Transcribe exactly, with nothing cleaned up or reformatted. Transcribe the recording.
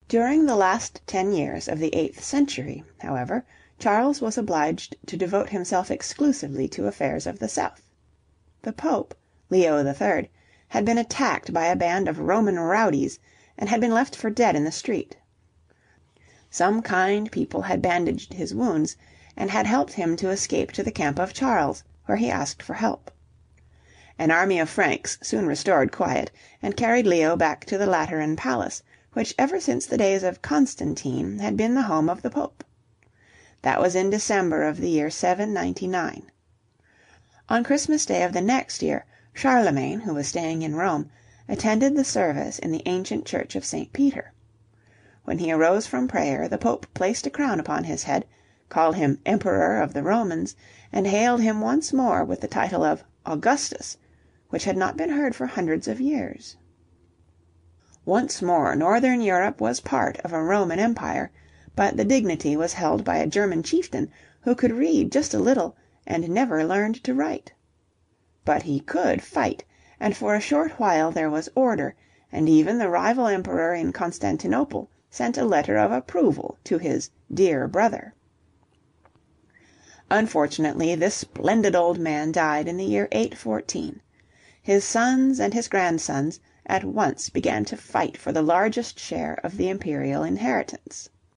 During the last ten years of the eighth century, however, Charles was obliged to devote himself exclusively to affairs of the south. The Pope, Leo the Third, had been attacked by a band of Roman rowdies and had been left for dead in the street. Some kind people had bandaged his wounds, and had helped him to escape to the camp of Charles, where he asked for help. An army of Franks soon restored quiet, and carried Leo back to the Lateran Palace, which ever since the days of Constantine had been the home of the Pope. That was in December of the year seven ninety-nine. On Christmas Day of the next year, Charlemagne, who was staying in Rome, attended the service in the ancient church of Saint Peter. When he arose from prayer, the Pope placed a crown upon his head, called him Emperor of the Romans, and hailed him once more with the title of Augustus, which had not been heard for hundreds of years. Once more northern Europe was part of a Roman Empire, but the dignity was held by a German chieftain who could read just a little and never learned to write. But he could fight, and for a short while there was order, and even the rival emperor in Constantinople sent a letter of approval to his "dear brother." Unfortunately, this splendid old man died in the year eight fourteen. His sons and his grandsons at once began to fight for the largest share of the imperial inheritance.